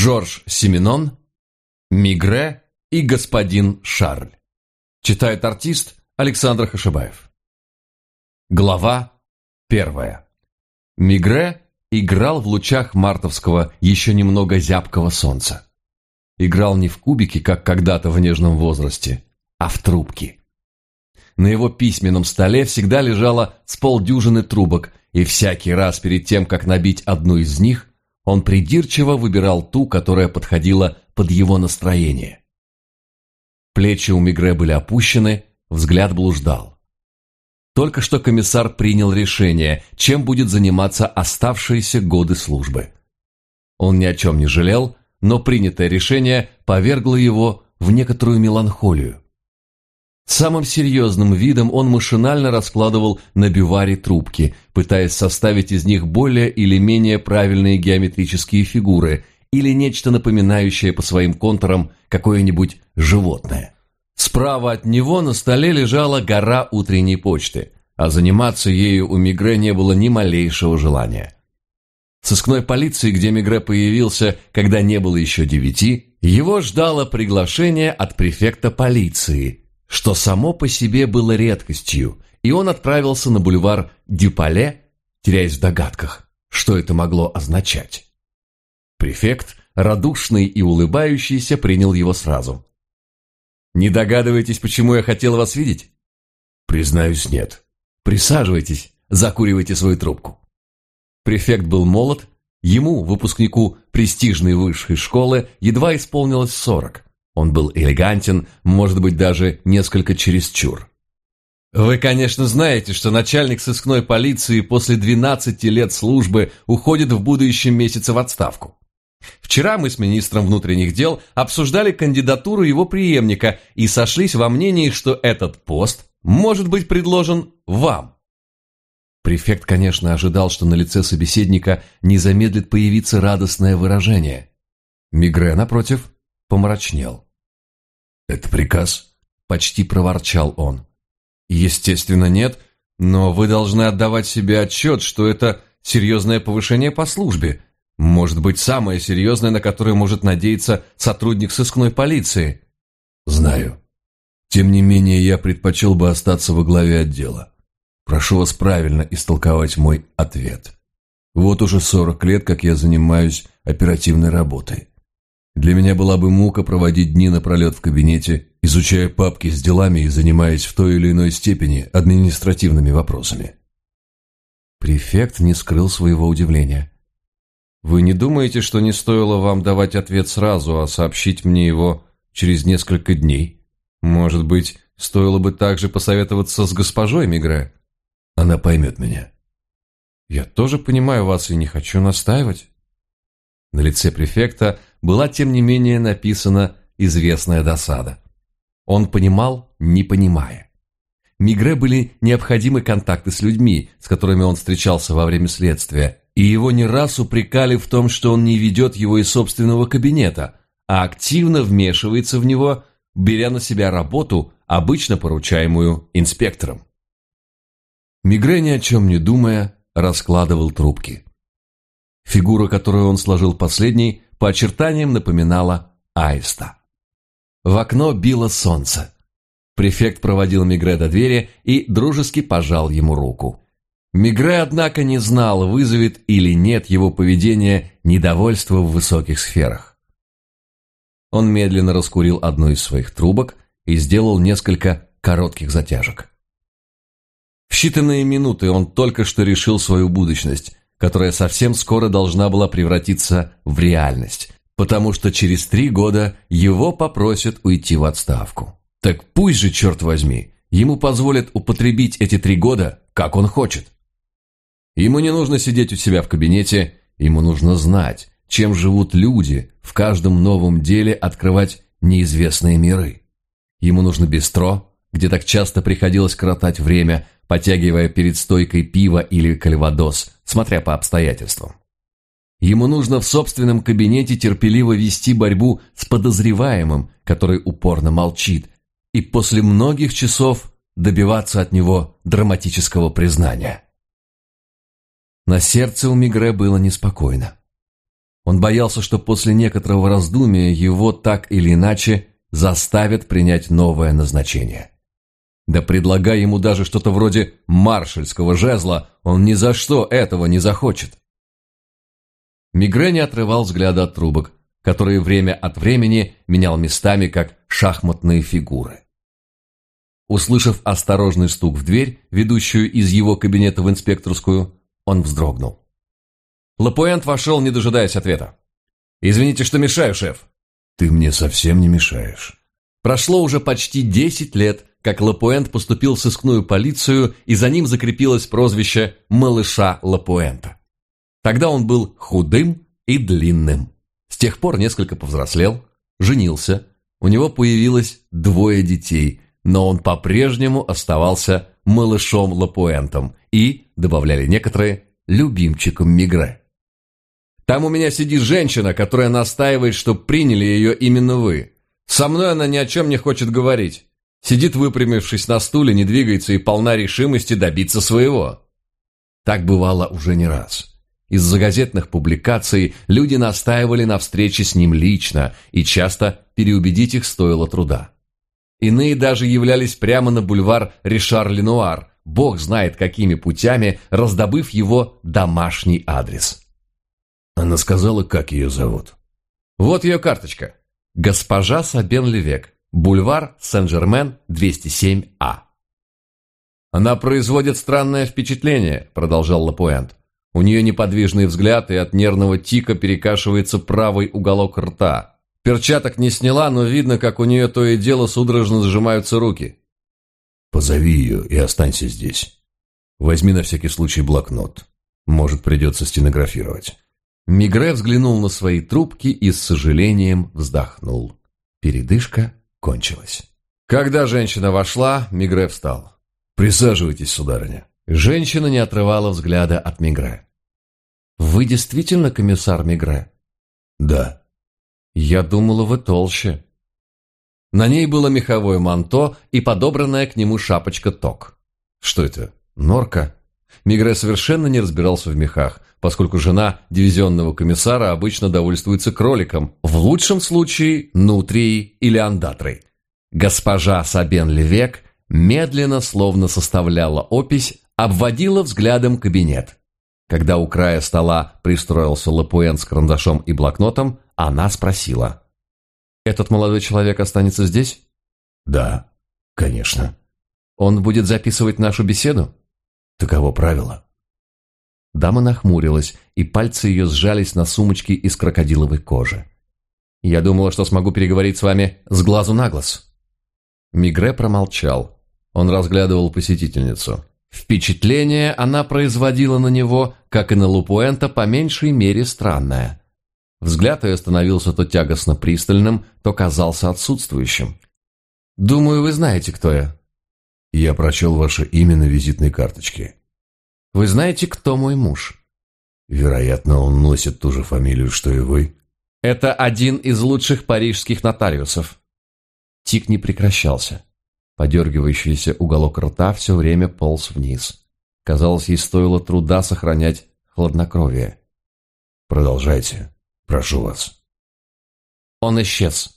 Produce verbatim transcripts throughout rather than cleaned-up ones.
Жорж Сименон, Мигре и господин Шарль. Читает артист Александр Хашибаев. Глава первая. Мигре играл в лучах мартовского, еще немного зябкого солнца. Играл не в кубики, как когда-то в нежном возрасте, а в трубки. На его письменном столе всегда лежало с полдюжины трубок, и всякий раз перед тем, как набить одну из них, он придирчиво выбирал ту, которая подходила под его настроение. Плечи у Мигре были опущены, взгляд блуждал. Только что комиссар принял решение, чем будет заниматься оставшиеся годы службы. Он ни о чем не жалел, но принятое решение повергло его в некоторую меланхолию. Самым серьезным видом он машинально раскладывал на бюваре трубки, пытаясь составить из них более или менее правильные геометрические фигуры или нечто напоминающее по своим контурам какое-нибудь животное. Справа от него на столе лежала гора утренней почты, а заниматься ею у Мигре не было ни малейшего желания. В сыскной полиции, где Мигре появился, когда не было еще девяти, его ждало приглашение от префекта полиции, что само по себе было редкостью, и он отправился на бульвар Дюпале, теряясь в догадках, что это могло означать. Префект, радушный и улыбающийся, принял его сразу. «Не догадываетесь, почему я хотел вас видеть?» «Признаюсь, нет. Присаживайтесь, закуривайте свою трубку». Префект был молод, ему, выпускнику престижной высшей школы, едва исполнилось сорок. Он был элегантен, может быть, даже несколько чересчур. «Вы, конечно, знаете, что начальник сыскной полиции после двенадцати лет службы уходит в будущем месяце в отставку. Вчера мы с министром внутренних дел обсуждали кандидатуру его преемника и сошлись во мнении, что этот пост может быть предложен вам». Префект, конечно, ожидал, что на лице собеседника не замедлит появиться радостное выражение. Мигре, напротив, помрачнел. «Это приказ?» – почти проворчал он. «Естественно, нет, но вы должны отдавать себе отчет, что это серьезное повышение по службе, может быть, самое серьезное, на которое может надеяться сотрудник сыскной полиции». «Знаю. Тем не менее, я предпочел бы остаться во главе отдела. Прошу вас правильно истолковать мой ответ. Вот уже сорок лет, как я занимаюсь оперативной работой. Для меня была бы мука проводить дни напролет в кабинете, изучая папки с делами и занимаясь в той или иной степени административными вопросами». Префект не скрыл своего удивления. «Вы не думаете, что не стоило вам давать ответ сразу, а сообщить мне его через несколько дней? Может быть, стоило бы также посоветоваться с госпожой Мигре? Она поймет меня». «Я тоже понимаю вас и не хочу настаивать». На лице префекта была, тем не менее, написана известная досада. Он понимал, не понимая. Мигре были необходимы контакты с людьми, с которыми он встречался во время следствия, и его не раз упрекали в том, что он не ведет его из собственного кабинета, а активно вмешивается в него, беря на себя работу, обычно поручаемую инспектором. Мигре, ни о чем не думая, раскладывал трубки. Фигура, которую он сложил последней, по очертаниям напоминала аиста. В окно било солнце. Префект проводил Мигре до двери и дружески пожал ему руку. Мигре, однако, не знал, вызовет или нет его поведение недовольство в высоких сферах. Он медленно раскурил одну из своих трубок и сделал несколько коротких затяжек. В считанные минуты он только что решил свою будущность, которая совсем скоро должна была превратиться в реальность, потому что через три года его попросят уйти в отставку. Так пусть же, черт возьми, ему позволят употребить эти три года, как он хочет. Ему не нужно сидеть у себя в кабинете, ему нужно знать, чем живут люди, в каждом новом деле открывать неизвестные миры. Ему нужно бистро, где так часто приходилось коротать время, потягивая перед стойкой пиво или кальвадос, смотря по обстоятельствам. Ему нужно в собственном кабинете терпеливо вести борьбу с подозреваемым, который упорно молчит, и после многих часов добиваться от него драматического признания. На сердце у Мигре было неспокойно. Он боялся, что после некоторого раздумия его так или иначе заставят принять новое назначение. Да предлагая ему даже что-то вроде маршальского жезла, он ни за что этого не захочет. Мигре не отрывал взгляда от трубок, которые время от времени менял местами, как шахматные фигуры. Услышав осторожный стук в дверь, ведущую из его кабинета в инспекторскую, он вздрогнул. Лапуэнт вошел, не дожидаясь ответа. «Извините, что мешаю, шеф». «Ты мне совсем не мешаешь». Прошло уже почти десять лет, как Лапуэнт поступил в сыскную полицию, и за ним закрепилось прозвище «малыша Лапуэнта». Тогда он был худым и длинным. С тех пор несколько повзрослел, женился, у него появилось двое детей, но он по-прежнему оставался малышом Лапуэнтом и, добавляли некоторые, любимчиком Мигре. «Там у меня сидит женщина, которая настаивает, чтоб приняли ее именно вы. Со мной она ни о чем не хочет говорить. Сидит, выпрямившись на стуле, не двигается и полна решимости добиться своего». Так бывало уже не раз. Из-за газетных публикаций люди настаивали на встрече с ним лично, и часто переубедить их стоило труда. Иные даже являлись прямо на бульвар Ришар-Ленуар, бог знает какими путями, раздобыв его домашний адрес. Она сказала, как ее зовут. Вот ее карточка. Госпожа Сабен-Левек, бульвар Сен-Жермен, двести семь А. «Она производит странное впечатление», — продолжал Лапуэнт. «У нее неподвижный взгляд, и от нервного тика перекашивается правый уголок рта. Перчаток не сняла, но видно, как у нее то и дело судорожно сжимаются руки». «Позови ее и останься здесь. Возьми на всякий случай блокнот. Может, придется стенографировать». Мигре взглянул на свои трубки и с сожалением вздохнул. Передышка кончилась. Когда женщина вошла, Мигре встал. «Присаживайтесь, сударыня». Женщина не отрывала взгляда от Мигре. «Вы действительно комиссар Мигре?» «Да». «Я думала, вы толще». На ней было меховое манто и подобранная к нему шапочка-ток. Что это? Норка? Мигре совершенно не разбирался в мехах, поскольку жена дивизионного комиссара обычно довольствуется кроликом, в лучшем случае нутрией или андатрой. Госпожа Сабен-Левек медленно, словно составляла опись, обводила взглядом кабинет. Когда у края стола пристроился Лапуэнт с карандашом и блокнотом, она спросила: «Этот молодой человек останется здесь?» «Да, конечно». «Он будет записывать нашу беседу?» «Таково правило». Дама нахмурилась, и пальцы ее сжались на сумочке из крокодиловой кожи. «Я думала, что смогу переговорить с вами с глазу на глаз». Мигре промолчал. Он разглядывал посетительницу. Впечатление она производила на него, как и на Лапуэнта, по меньшей мере странное. Взгляд ее становился то тягостно пристальным, то казался отсутствующим. «Думаю, вы знаете, кто я». «Я прочел ваше имя на визитной карточке». «Вы знаете, кто мой муж?» «Вероятно, он носит ту же фамилию, что и вы». «Это один из лучших парижских нотариусов». Тик не прекращался. Подергивающийся уголок рта все время полз вниз. Казалось, ей стоило труда сохранять хладнокровие. «Продолжайте, прошу вас». Он исчез.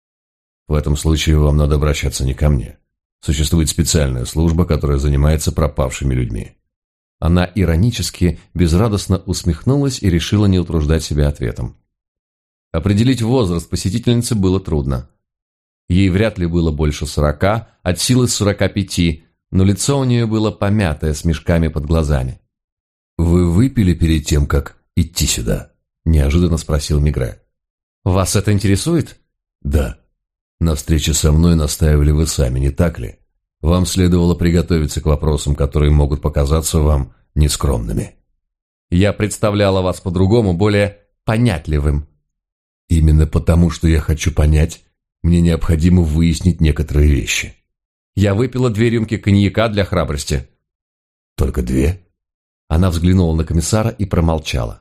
«В этом случае вам надо обращаться не ко мне. Существует специальная служба, которая занимается пропавшими людьми». Она иронически, безрадостно усмехнулась и решила не утруждать себя ответом. Определить возраст посетительницы было трудно. Ей вряд ли было больше сорока, от силы сорока пяти, но лицо у нее было помятое, с мешками под глазами. «Вы выпили перед тем, как идти сюда?» – неожиданно спросил Мигре. «Вас это интересует?» «Да. На встрече со мной настаивали вы сами, не так ли? Вам следовало приготовиться к вопросам, которые могут показаться вам нескромными». «Я представляла вас по-другому, более понятливым». «Именно потому, что я хочу понять, мне необходимо выяснить некоторые вещи». «Я выпила две рюмки коньяка для храбрости». «Только две?» Она взглянула на комиссара и промолчала.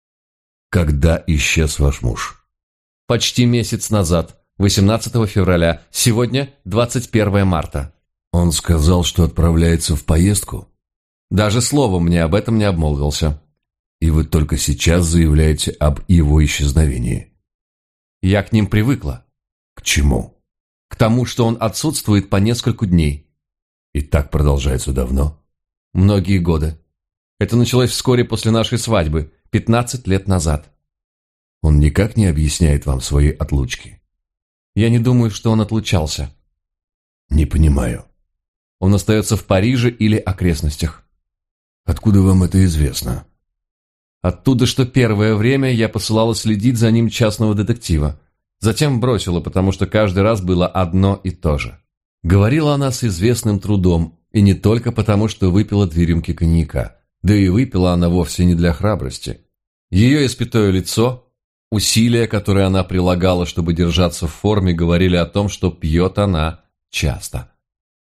«Когда исчез ваш муж?» «Почти месяц назад, восемнадцатого февраля. Сегодня двадцать первое марта». «Он сказал, что отправляется в поездку?» «Даже словом мне об этом не обмолвился». И вы только сейчас заявляете об его исчезновении. Я к ним привыкла. К чему? К тому, что он отсутствует по нескольку дней. И так продолжается давно? Многие годы. Это началось вскоре после нашей свадьбы, пятнадцать лет назад. Он никак не объясняет вам свои отлучки? Я не думаю, что он отлучался. Не понимаю. Он остается в Париже или окрестностях. Откуда вам это известно? Оттуда, что первое время я посылала следить за ним частного детектива. Затем бросила, потому что каждый раз было одно и то же. Говорила она с известным трудом, и не только потому, что выпила две рюмки коньяка. Да и выпила она вовсе не для храбрости. Ее испятое лицо, усилия, которые она прилагала, чтобы держаться в форме, говорили о том, что пьет она часто.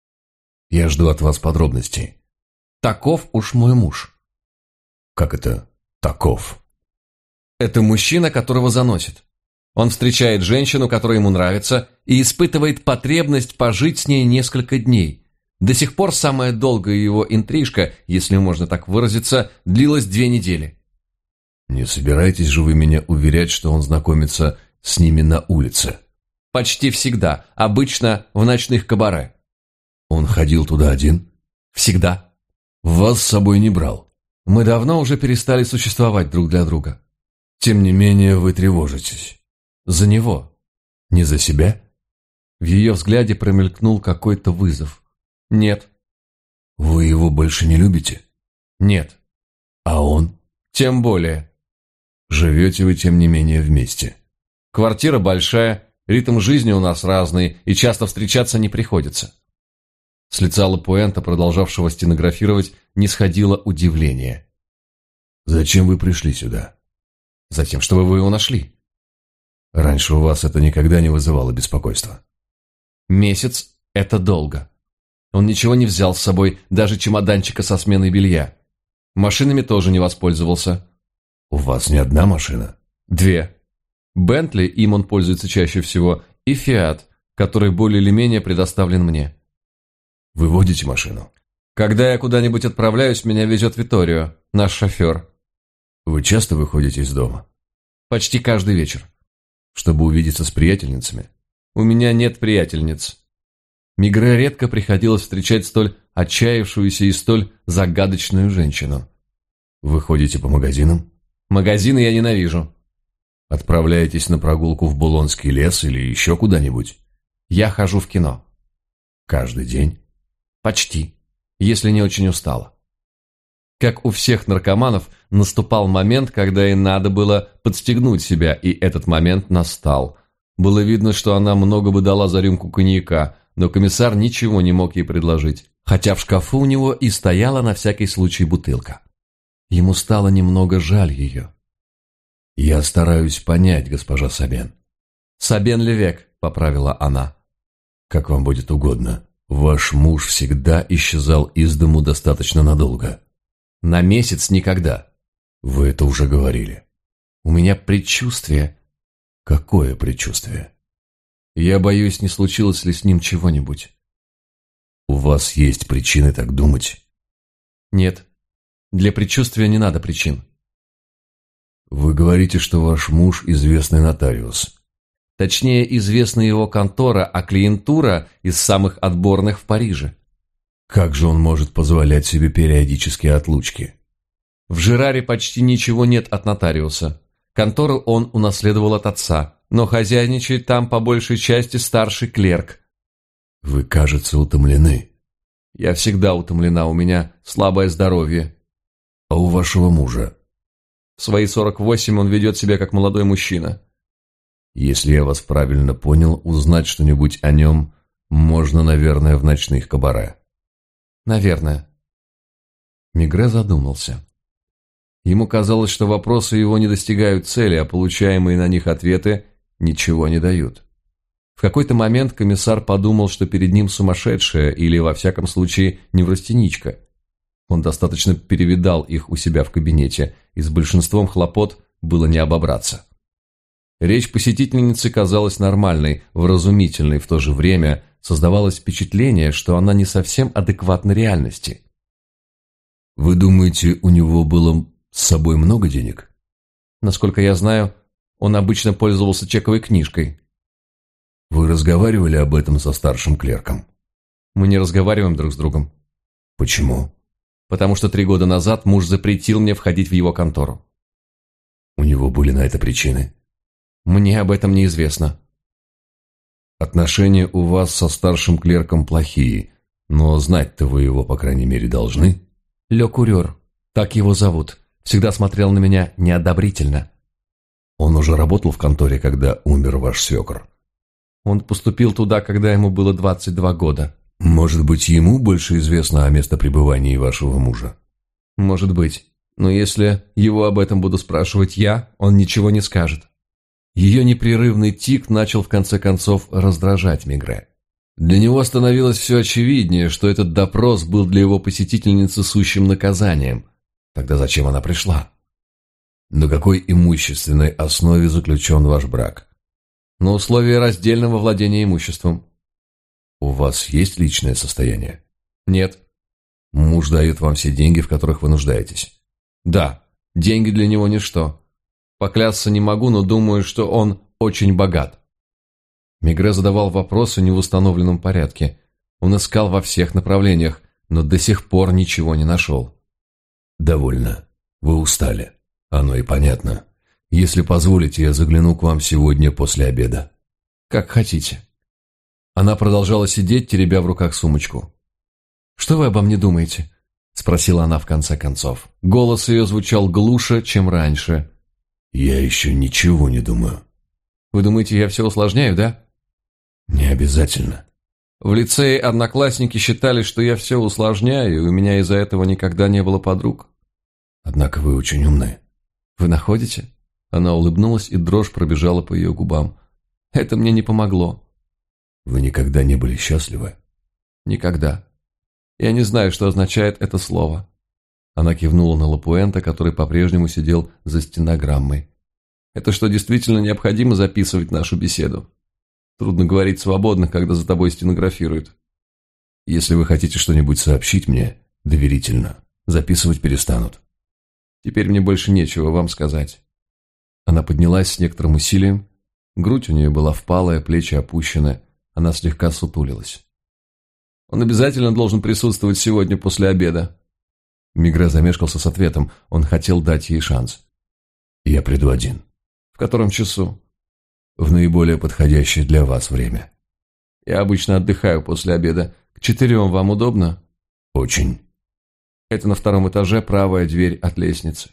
Я жду от вас подробностей. Таков уж мой муж. Как это таков? Это мужчина, которого заносит. Он встречает женщину, которая ему нравится, и испытывает потребность пожить с ней несколько дней. До сих пор самая долгая его интрижка, если можно так выразиться, длилась две недели. Не собираетесь же вы меня уверять, что он знакомится с ними на улице? Почти всегда, обычно в ночных кабаре. Он ходил туда один? Всегда. Вас с собой не брал? Мы давно уже перестали существовать друг для друга. Тем не менее вы тревожитесь. За него. Не за себя? В ее взгляде промелькнул какой-то вызов. Нет. Вы его больше не любите? Нет. А он? Тем более. Живете вы, тем не менее, вместе? Квартира большая, ритм жизни у нас разный, и часто встречаться не приходится. С лица Лапуэнта, продолжавшего стенографировать, не сходило удивление. Зачем вы пришли сюда? Затем, чтобы вы его нашли. Раньше у вас это никогда не вызывало беспокойства? Месяц – это долго. Он ничего не взял с собой, даже чемоданчика со сменой белья. Машинами тоже не воспользовался. У вас не одна машина? Две. Бентли, им он пользуется чаще всего, и Фиат, который более или менее предоставлен мне. Вы водите машину? Когда я куда-нибудь отправляюсь, меня везет Виторио, наш шофер. Вы часто выходите из дома? Почти каждый вечер. Чтобы увидеться с приятельницами? У меня нет приятельниц. Мигре редко приходилось встречать столь отчаявшуюся и столь загадочную женщину. Вы ходите по магазинам? Магазины я ненавижу. Отправляетесь на прогулку в Булонский лес или еще куда-нибудь? Я хожу в кино. Каждый день? Почти, если не очень устала. Как у всех наркоманов, наступал момент, когда ей надо было подстегнуть себя, и этот момент настал. Было видно, что она много бы дала за рюмку коньяка, но комиссар ничего не мог ей предложить, хотя в шкафу у него и стояла на всякий случай бутылка. Ему стало немного жаль ее. «Я стараюсь понять, госпожа Сабен». «Сабен Левек», — поправила она. «Как вам будет угодно. Ваш муж всегда исчезал из дому достаточно надолго». «На месяц никогда». «Вы это уже говорили». «У меня предчувствие». «Какое предчувствие?» «Я боюсь, не случилось ли с ним чего-нибудь». «У вас есть причины так думать?» «Нет. Для предчувствия не надо причин». «Вы говорите, что ваш муж известный нотариус». Точнее, известна его контора, а клиентура из самых отборных в Париже. Как же он может позволять себе периодические отлучки? В Жираре почти ничего нет от нотариуса. Контору он унаследовал от отца, но хозяйничает там по большей части старший клерк. Вы, кажется, утомлены. Я всегда утомлена, у меня слабое здоровье. А у вашего мужа? В свои сорок восемь он ведет себя как молодой мужчина. Если я вас правильно понял, узнать что-нибудь о нем можно, наверное, в ночных кабаре. Наверное. Мигре задумался. Ему казалось, что вопросы его не достигают цели, а получаемые на них ответы ничего не дают. В какой-то момент комиссар подумал, что перед ним сумасшедшая или, во всяком случае, неврастеничка. Он достаточно перевидал их у себя в кабинете, и с большинством хлопот было не обобраться. Речь посетительницы казалась нормальной, вразумительной, в то же время создавалось впечатление, что она не совсем адекватна реальности. «Вы думаете, у него было С собой много денег? Насколько я знаю, он обычно пользовался чековой книжкой. Вы разговаривали об этом со старшим клерком? Мы не разговариваем друг с другом. Почему? Потому что три года назад муж запретил мне входить в его контору. У него были на это причины? Мне об этом неизвестно. Отношения у вас со старшим клерком плохие, но знать-то вы его, по крайней мере, должны. Ле Курер, так его зовут, всегда смотрел на меня неодобрительно. Он уже работал в конторе, когда умер ваш свекр? Он поступил туда, когда ему было двадцать два года. Может быть, ему больше известно о местопребывании вашего мужа? Может быть, но если его об этом буду спрашивать я, он ничего не скажет. Ее непрерывный тик начал в конце концов раздражать Мигре. Для него становилось все очевиднее, что этот допрос был для его посетительницы сущим наказанием. Тогда зачем она пришла? На какой имущественной основе заключен ваш брак? На условии раздельного владения имуществом. У вас есть личное состояние? Нет. Муж дает вам все деньги, в которых вы нуждаетесь? Да, деньги для него ничто. Поклясться не могу, но думаю, что он очень богат. Мигре задавал вопросы не в установленном порядке. Он искал во всех направлениях, но до сих пор ничего не нашел. Довольно. Вы устали. Оно и понятно. Если позволите, я загляну к вам сегодня после обеда. Как хотите. Она продолжала сидеть, теребя в руках сумочку. «Что вы обо мне думаете?» – спросила она в конце концов. Голос ее звучал глуше, чем раньше. «Я еще ничего не думаю». «Вы думаете, я все усложняю, да?» «Не обязательно». В лицее одноклассники считали, что я все усложняю, и у меня из-за этого никогда не было подруг. Однако вы очень умны. Вы находите? Она улыбнулась, и дрожь пробежала по ее губам. Это мне не помогло. Вы никогда не были счастливы? Никогда. Я не знаю, что означает это слово. Она кивнула на Лапуэнта, который по-прежнему сидел за стенограммой. Это что, действительно необходимо записывать нашу беседу? Трудно говорить свободно, когда за тобой стенографируют. Если вы хотите что-нибудь сообщить мне, доверительно, записывать перестанут. Теперь мне больше нечего вам сказать. Она поднялась с некоторым усилием. Грудь у нее была впалая, плечи опущены. Она слегка сутулилась. Он обязательно должен присутствовать сегодня после обеда. Мигре замешкался с ответом. Он хотел дать ей шанс. Я приду один. В котором часу? В наиболее подходящее для вас время. Я обычно отдыхаю после обеда. К четырем вам удобно? Очень. Это на втором этаже, правая дверь от лестницы.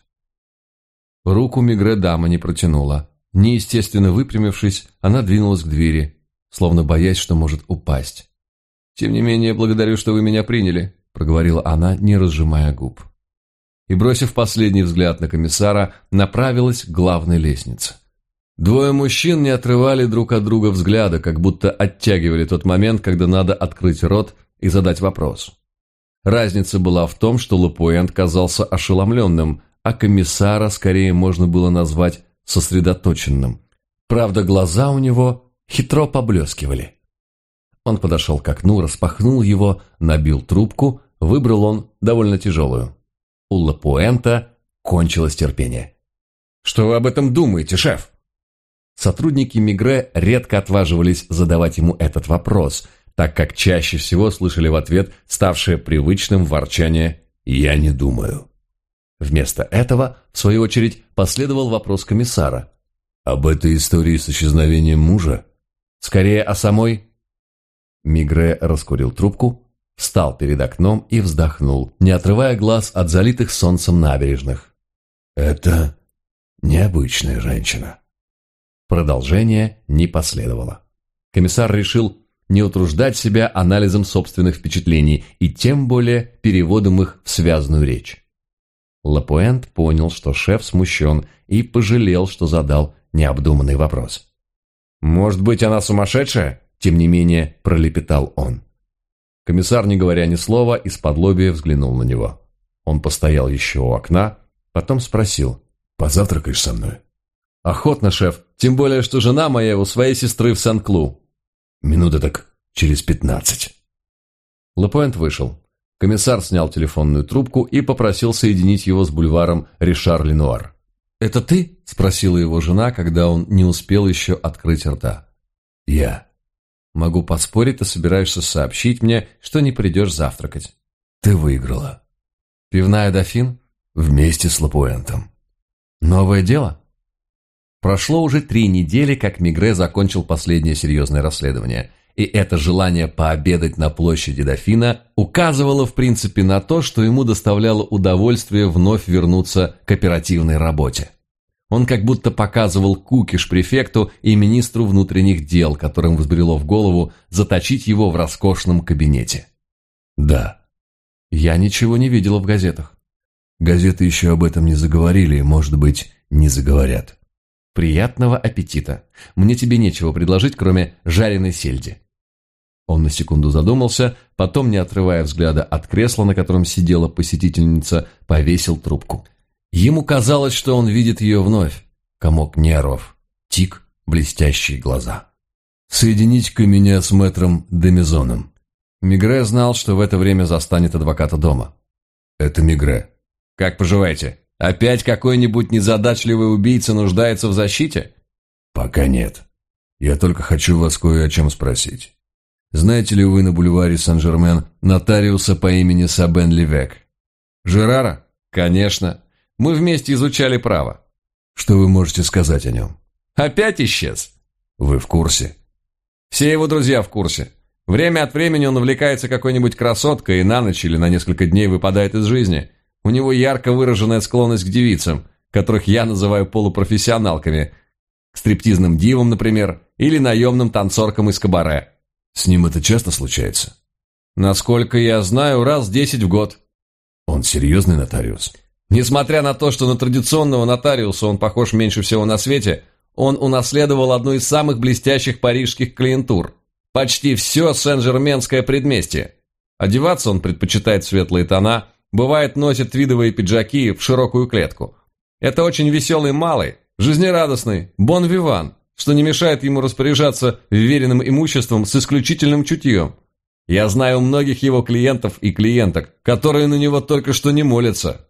Руку Мигре дама не протянула. Неестественно выпрямившись, она двинулась к двери, словно боясь, что может упасть. «Тем не менее, благодарю, что вы меня приняли», — проговорила она, не разжимая губ. И, бросив последний взгляд на комиссара, направилась к главной лестнице. Двое мужчин не отрывали друг от друга взгляда, как будто оттягивали тот момент, когда надо открыть рот и задать вопрос. Разница была в том, что Лапуэнт казался ошеломленным, а комиссара скорее можно было назвать сосредоточенным. Правда, глаза у него хитро поблескивали. Он подошел к окну, распахнул его, набил трубку, выбрал он довольно тяжелую. У Лапуэнта кончилось терпение. «Что вы об этом думаете, шеф?» Сотрудники Мигре редко отваживались задавать ему этот вопрос, так как чаще всего слышали в ответ ставшее привычным ворчание «я не думаю». Вместо этого, в свою очередь, последовал вопрос комиссара. «Об этой истории с исчезновением мужа?» «Скорее о самой...» Мигре раскурил трубку, встал перед окном и вздохнул, не отрывая глаз от залитых солнцем набережных. «Это необычная женщина». Продолжение не последовало. Комиссар решил не утруждать себя анализом собственных впечатлений и тем более переводом их в связную речь. Лапуэнт понял, что шеф смущен, и пожалел, что задал необдуманный вопрос. «Может быть, она сумасшедшая?» – тем не менее пролепетал он. Комиссар, не говоря ни слова, исподлобья взглянул на него. Он постоял еще у окна, потом спросил: «Позавтракаешь со мной?» «Охотно, шеф, тем более, что жена моя у своей сестры в Сен-Клу». «Минута так через пятнадцать». Лапуэнт вышел. Комиссар снял телефонную трубку и попросил соединить его с бульваром Ришар-Ленуар. «Это ты?» – спросила его жена, когда он не успел еще открыть рта. «Я». «Могу поспорить, ты собираешься сообщить мне, что не придешь завтракать». «Ты выиграла». «Пивная Дофин?» «Вместе с Лапуэнтом». «Новое дело?» Прошло уже три недели, как Мигре закончил последнее серьезное расследование, и это желание пообедать на площади Дофина указывало в принципе на то, что ему доставляло удовольствие вновь вернуться к оперативной работе. Он как будто показывал кукиш префекту и министру внутренних дел, которым взбрело в голову заточить его в роскошном кабинете. «Да». «Я ничего не видела в газетах». «Газеты еще об этом не заговорили и, может быть, не заговорят». «Приятного аппетита. Мне тебе нечего предложить, кроме жареной сельди». Он на секунду задумался, потом, не отрывая взгляда от кресла, на котором сидела посетительница, повесил трубку. Ему казалось, что он видит ее вновь. Комок нервов, тик, блестящие глаза. «Соедините-ка меня с мэтром Демизоном». Мигре знал, что в это время застанет адвоката дома. «Это Мигре». «Как поживаете? Опять какой-нибудь незадачливый убийца нуждается в защите?» «Пока нет. Я только хочу вас кое о чем спросить. Знаете ли вы на бульваре Сен-Жермен нотариуса по имени Сабен Левек?» «Жерара? Конечно. Мы вместе изучали право». «Что вы можете сказать о нем?» «Опять исчез». «Вы в курсе?» «Все его друзья в курсе. Время от времени он увлекается какой-нибудь красоткой и на ночь или на несколько дней выпадает из жизни. У него ярко выраженная склонность к девицам, которых я называю полупрофессионалками, к стриптизным дивам, например, или наемным танцоркам из кабаре». «С ним это часто случается?» «Насколько я знаю, раз десять в год». «Он серьезный нотариус?» Несмотря на то, что на традиционного нотариуса он похож меньше всего на свете, он унаследовал одну из самых блестящих парижских клиентур. Почти все Сен-Жерменское предместье. Одеваться он предпочитает в светлые тона, бывает носит твидовые пиджаки в широкую клетку. Это очень веселый малый, жизнерадостный, бон-виван, что не мешает ему распоряжаться вверенным имуществом с исключительным чутьем. Я знаю многих его клиентов и клиенток, которые на него только что не молятся».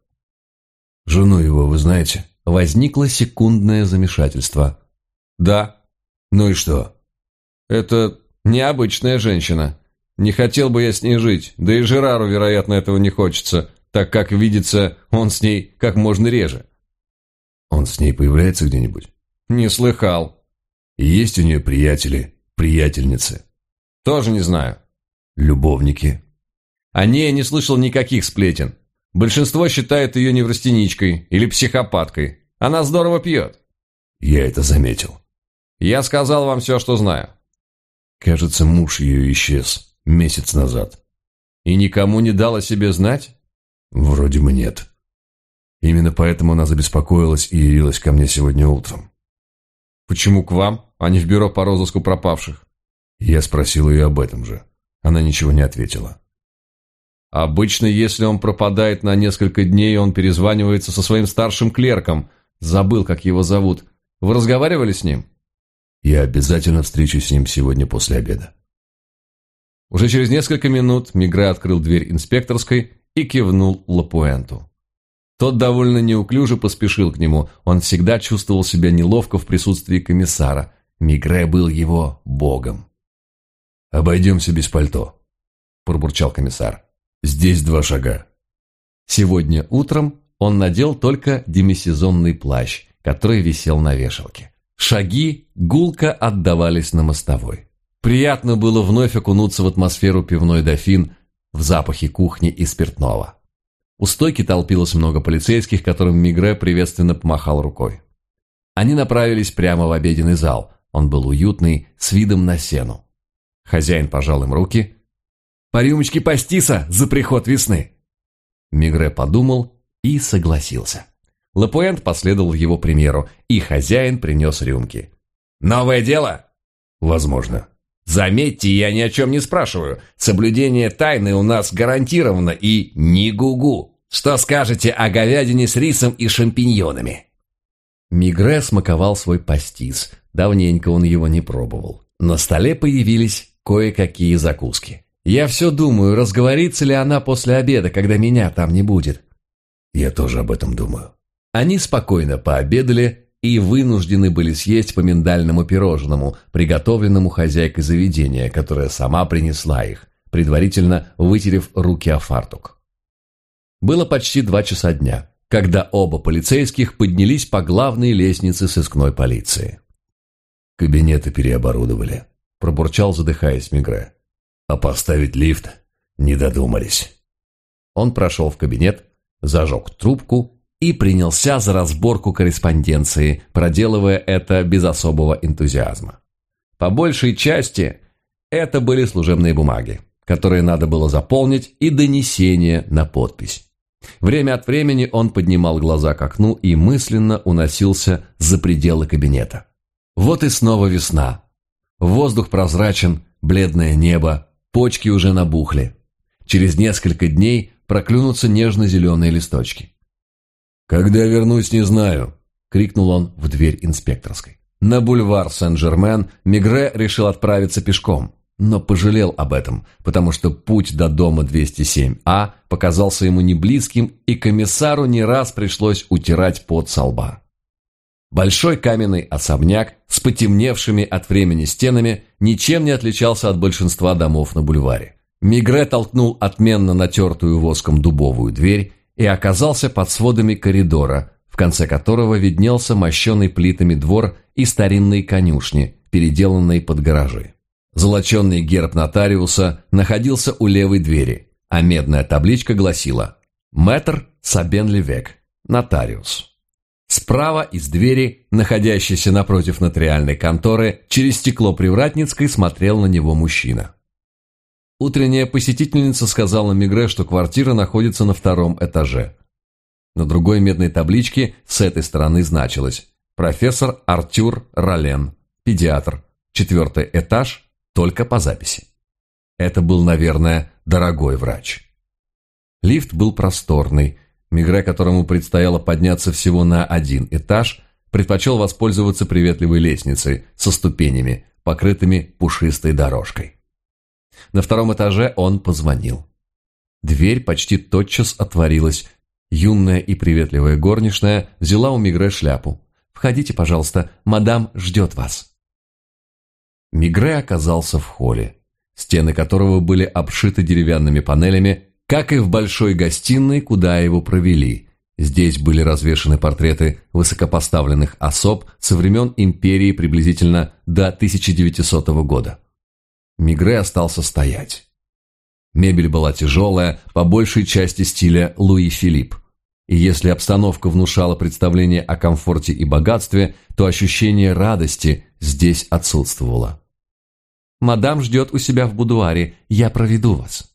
«Жену его вы знаете?» Возникло секундное замешательство. «Да». «Ну и что?» «Это необычная женщина. Не хотел бы я с ней жить, да и Жерару, вероятно, этого не хочется, так как, видится, он с ней как можно реже». «Он с ней появляется где-нибудь?» «Не слыхал». «Есть у нее приятели, приятельницы?» «Тоже не знаю». «Любовники?» О ней я не слышал никаких сплетен. Большинство считает ее неврастеничкой или психопаткой. Она здорово пьет». «Я это заметил». «Я сказал вам все, что знаю». «Кажется, муж ее исчез месяц назад». «И никому не дал о себе знать?» «Вроде бы нет. Именно поэтому она забеспокоилась и явилась ко мне сегодня утром». «Почему к вам, а не в бюро по розыску пропавших?» Я спросил ее об этом же. Она ничего не ответила. «Обычно, если он пропадает на несколько дней, он перезванивается со своим старшим клерком. Забыл, как его зовут. Вы разговаривали с ним?» «Я обязательно встречусь с ним сегодня после обеда». Уже через несколько минут Мигре открыл дверь инспекторской и кивнул Лапуэнту. Тот довольно неуклюже поспешил к нему. Он всегда чувствовал себя неловко в присутствии комиссара. Мигре был его богом. «Обойдемся без пальто», – пробурчал комиссар. «Здесь два шага». Сегодня утром он надел только демисезонный плащ, который висел на вешалке. Шаги гулко отдавались на мостовой. Приятно было вновь окунуться в атмосферу пивной Дофин, в запахе кухни и спиртного. У стойки толпилось много полицейских, которым Мигре приветственно помахал рукой. Они направились прямо в обеденный зал. Он был уютный, с видом на сену. Хозяин пожал им руки. «По рюмочке пастиса за приход весны!» Мигре подумал и согласился. Лапуэнт последовал его примеру, и хозяин принес рюмки. «Новое дело?» «Возможно». «Заметьте, я ни о чем не спрашиваю. Соблюдение тайны у нас гарантировано и ни гугу. Что скажете о говядине с рисом и шампиньонами?» Мигре смаковал свой пастис. Давненько он его не пробовал. На столе появились кое-какие закуски. Я все думаю, разговорится ли она после обеда, когда меня там не будет. Я тоже об этом думаю. Они спокойно пообедали и вынуждены были съесть по миндальному пирожному, приготовленному хозяйкой заведения, которая сама принесла их, предварительно вытерев руки о фартук. Было почти два часа дня, когда оба полицейских поднялись по главной лестнице сыскной полиции. «Кабинеты переоборудовали», – пробурчал, задыхаясь, Мигре. «А поставить лифт не додумались». Он прошел в кабинет, зажег трубку и принялся за разборку корреспонденции, проделывая это без особого энтузиазма. По большей части это были служебные бумаги, которые надо было заполнить, и донесения на подпись. Время от времени он поднимал глаза к окну и мысленно уносился за пределы кабинета. Вот и снова весна. Воздух прозрачен, бледное небо, почки уже набухли. Через несколько дней проклюнутся нежно-зеленые листочки. «Когда вернусь, не знаю», — крикнул он в дверь инспекторской. На бульвар Сен-Жермен Мигре решил отправиться пешком, но пожалел об этом, потому что путь до дома двести семь А показался ему неблизким, и комиссару не раз пришлось утирать пот со лба. Большой каменный особняк с потемневшими от времени стенами ничем не отличался от большинства домов на бульваре. Мигре толкнул отменно натертую воском дубовую дверь и оказался под сводами коридора, в конце которого виднелся мощенный плитами двор и старинные конюшни, переделанные под гаражи. Золоченый герб нотариуса находился у левой двери, а медная табличка гласила «Мэтр Сабен-Левек, нотариус». Справа из двери, находящейся напротив нотариальной конторы, через стекло Привратницкой смотрел на него мужчина. Утренняя посетительница сказала Мигре, что квартира находится на втором этаже. На другой медной табличке с этой стороны значилось «Профессор Артюр Ролен, педиатр, четвертый этаж, только по записи». Это был, наверное, дорогой врач. Лифт был просторный. Мигре, которому предстояло подняться всего на один этаж, предпочел воспользоваться приветливой лестницей со ступенями, покрытыми пушистой дорожкой. На втором этаже он позвонил. Дверь почти тотчас отворилась. Юная и приветливая горничная взяла у Мигре шляпу. «Входите, пожалуйста, мадам ждет вас». Мигре оказался в холле, стены которого были обшиты деревянными панелями, как и в большой гостиной, куда его провели. Здесь были развешаны портреты высокопоставленных особ со времен империи приблизительно до тысяча девятисотого года. Мигре остался стоять. Мебель была тяжелая, по большей части стиля Луи Филипп. И если обстановка внушала представление о комфорте и богатстве, то ощущение радости здесь отсутствовало. «Мадам ждет у себя в будуаре, я проведу вас».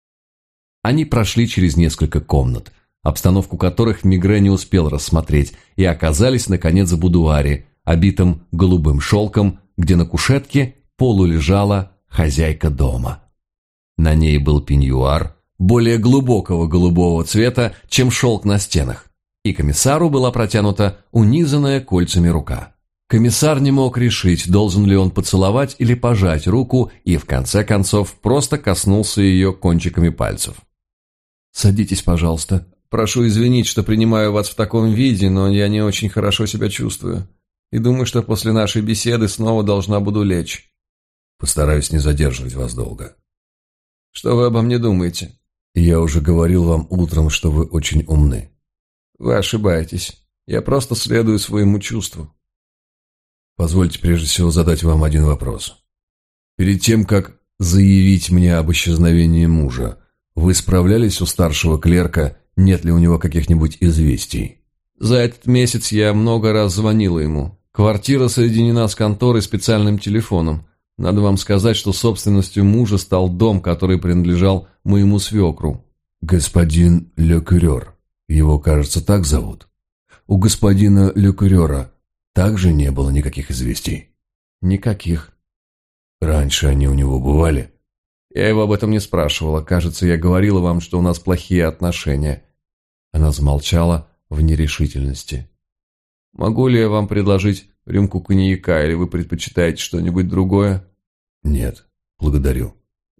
Они прошли через несколько комнат, обстановку которых Мигре не успел рассмотреть, и оказались, наконец, в будуаре, обитом голубым шелком, где на кушетке полулежала хозяйка дома. На ней был пеньюар более глубокого голубого цвета, чем шелк на стенах, и комиссару была протянута унизанная кольцами рука. Комиссар не мог решить, должен ли он поцеловать или пожать руку, и в конце концов просто коснулся ее кончиками пальцев. «Садитесь, пожалуйста. Прошу извинить, что принимаю вас в таком виде, но я не очень хорошо себя чувствую. И думаю, что после нашей беседы снова должна буду лечь». «Постараюсь не задерживать вас долго». «Что вы обо мне думаете?» «Я уже говорил вам утром, что вы очень умны». «Вы ошибаетесь. Я просто следую своему чувству». «Позвольте прежде всего задать вам один вопрос. Перед тем, как заявить мне об исчезновении мужа, вы справлялись у старшего клерка, нет ли у него каких-нибудь известий?» «За этот месяц я много раз звонила ему. Квартира соединена с конторой специальным телефоном. Надо вам сказать, что собственностью мужа стал дом, который принадлежал моему свекру». «Господин Лекюрер. Его, кажется, так зовут. У господина Лекюрера также не было никаких известий?» «Никаких». «Раньше они у него бывали?» «Я его об этом не спрашивала. Кажется, я говорила вам, что у нас плохие отношения». Она замолчала в нерешительности. «Могу ли я вам предложить рюмку коньяка, или вы предпочитаете что-нибудь другое?» «Нет, благодарю».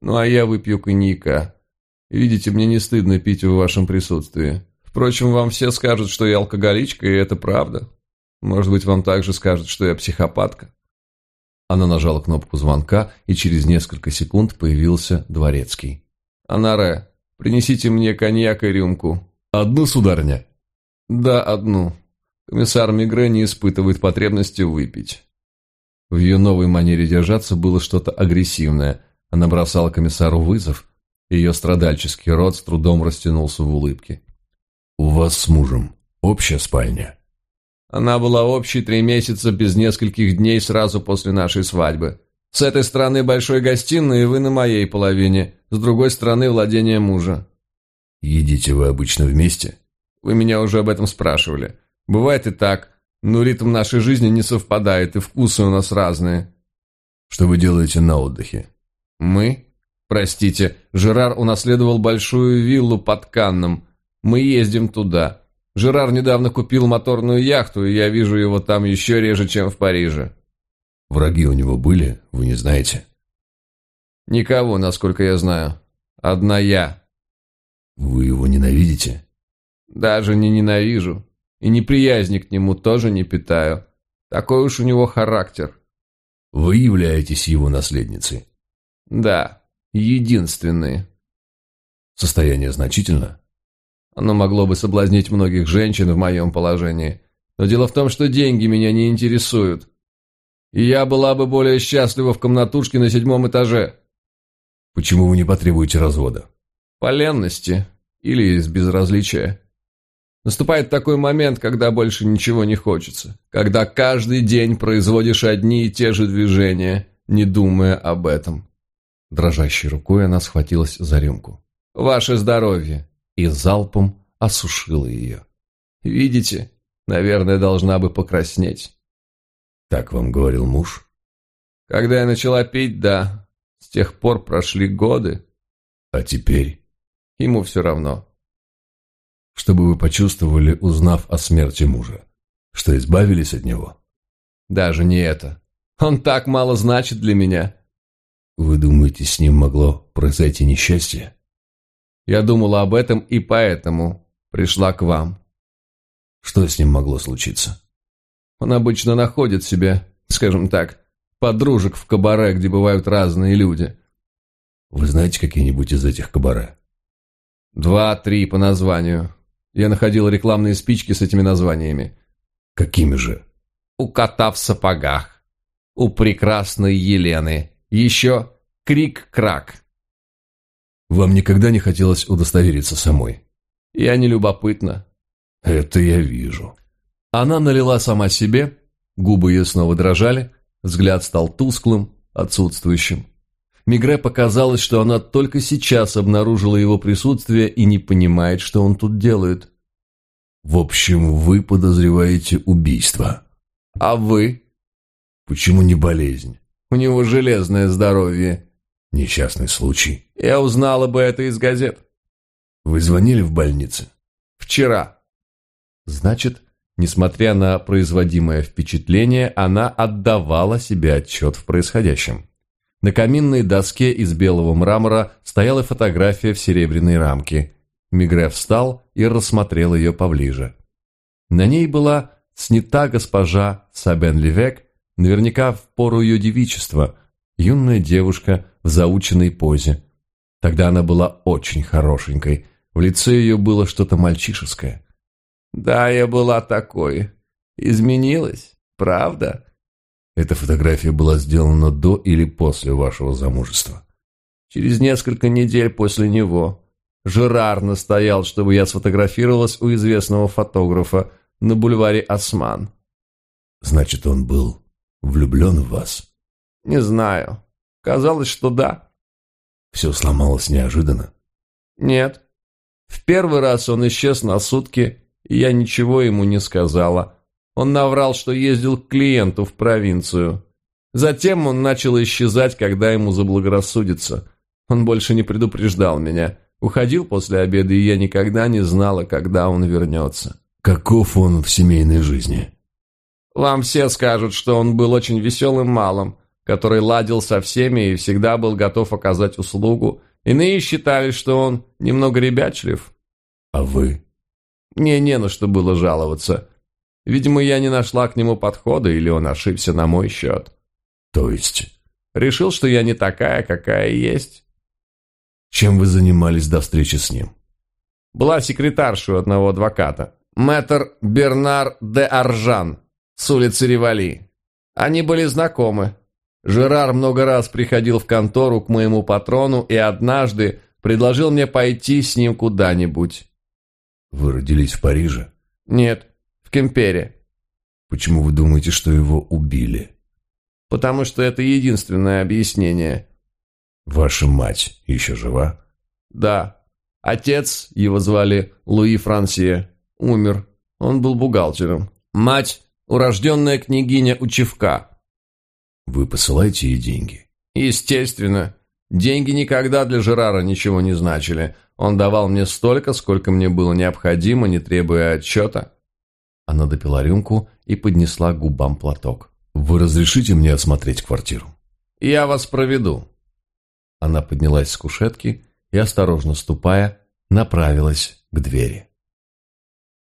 Ну а я выпью коньяка. Видите, мне не стыдно пить в вашем присутствии. Впрочем, вам все скажут, что я алкоголичка, и это правда. Может быть, вам также скажут, что я психопатка». Она нажала кнопку звонка, и через несколько секунд появился дворецкий. «Анаре, принесите мне коньяк и рюмку». «Одну, сударыня?» «Да, одну. Комиссар Мигре не испытывает потребности выпить». В ее новой манере держаться было что-то агрессивное. Она бросала комиссару вызов. Ее страдальческий рот с трудом растянулся в улыбке. «У вас с мужем общая спальня?» «Она была общей три месяца без нескольких дней сразу после нашей свадьбы. С этой стороны большой гостиной, и вы на моей половине, с другой стороны владение мужа». «Едите вы обычно вместе?» «Вы меня уже об этом спрашивали. Бывает и так, но ритм нашей жизни не совпадает, и вкусы у нас разные». «Что вы делаете на отдыхе?» «Мы? Простите, Жерар унаследовал большую виллу под Канном. Мы ездим туда. Жерар недавно купил моторную яхту, и я вижу его там еще реже, чем в Париже». «Враги у него были, вы не знаете?» «Никого, насколько я знаю. Одна я». «Вы его ненавидите?» «Даже не ненавижу. И неприязни к нему тоже не питаю. Такой уж у него характер». «Вы являетесь его наследницей?» «Да, единственной». «Состояние значительно?» «Оно могло бы соблазнить многих женщин в моем положении. Но дело в том, что деньги меня не интересуют. И я была бы более счастлива в комнатушке на седьмом этаже». «Почему вы не потребуете развода?» «По ленности или из безразличия. Наступает такой момент, когда больше ничего не хочется. Когда каждый день производишь одни и те же движения, не думая об этом». Дрожащей рукой она схватилась за рюмку. «Ваше здоровье!» И залпом осушила ее. «Видите? Наверное, должна бы покраснеть». «Так вам говорил муж?» «Когда я начала пить, да. С тех пор прошли годы». «А теперь?» «Ему все равно». «Что бы вы почувствовали, узнав о смерти мужа? Что избавились от него?» «Даже не это. Он так мало значит для меня». «Вы думаете, с ним могло произойти несчастье?» «Я думала об этом и поэтому пришла к вам». «Что с ним могло случиться?» «Он обычно находит себе, скажем так, подружек в кабаре, где бывают разные люди». «Вы знаете какие-нибудь из этих кабаре?» «Два-три по названию. Я находил рекламные спички с этими названиями». «Какими же?» «У кота в сапогах. У прекрасной Елены. Еще крик-крак». «Вам никогда не хотелось удостовериться самой?» «Я не любопытна». «Это я вижу». Она налила сама себе, губы ее снова дрожали, взгляд стал тусклым, отсутствующим. Мигре показалось, что она только сейчас обнаружила его присутствие и не понимает, что он тут делает. «В общем, вы подозреваете убийство». «А вы?» «Почему не болезнь?» «У него железное здоровье». «Несчастный случай». «Я узнала бы это из газет». «Вы звонили в больнице?» «Вчера». Значит, несмотря на производимое впечатление, она отдавала себе отчет в происходящем. На каминной доске из белого мрамора стояла фотография в серебряной рамке. Мигре встал и рассмотрел ее поближе. На ней была снята госпожа Сабен-Ливек, наверняка в пору ее девичества, юная девушка в заученной позе. Тогда она была очень хорошенькой, в лице ее было что-то мальчишеское. «Да, я была такой. Изменилась, правда?» «Эта фотография была сделана до или после вашего замужества?» «Через несколько недель после него. Жерар настоял, чтобы я сфотографировалась у известного фотографа на бульваре Осман». «Значит, он был влюблен в вас?» «Не знаю. Казалось, что да». «Все сломалось неожиданно?» «Нет. В первый раз он исчез на сутки, и я ничего ему не сказала. Он наврал, что ездил к клиенту в провинцию. Затем он начал исчезать, когда ему заблагорассудится. Он больше не предупреждал меня. Уходил после обеда, и я никогда не знала, когда он вернется». «Каков он в семейной жизни?» «Вам все скажут, что он был очень веселым малым. который ладил со всеми и всегда был готов оказать услугу. Иные считали, что он немного ребячлив. А вы? Мне не на что было жаловаться. Видимо, я не нашла к нему подхода, или он ошибся на мой счет. То есть? Решил, что я не такая, какая есть. Чем вы занимались до встречи с ним? Была секретарша у одного адвоката. Мэтр Бернар де Аржан с улицы Ривали. Они были знакомы. Жерар много раз приходил в контору к моему патрону и однажды предложил мне пойти с ним куда-нибудь. Вы родились в Париже? Нет, в Кемпере. Почему вы думаете, что его убили? Потому что это единственное объяснение. Ваша мать еще жива? Да. Отец, его звали Луи Франсье, умер. Он был бухгалтером. Мать – урожденная княгиня Учевка. Вы посылаете ей деньги? Естественно. Деньги никогда для Жерара ничего не значили. Он давал мне столько, сколько мне было необходимо, не требуя отчета. Она допила рюмку и поднесла к губам платок. Вы разрешите мне осмотреть квартиру? Я вас проведу. Она поднялась с кушетки и, осторожно ступая, направилась к двери.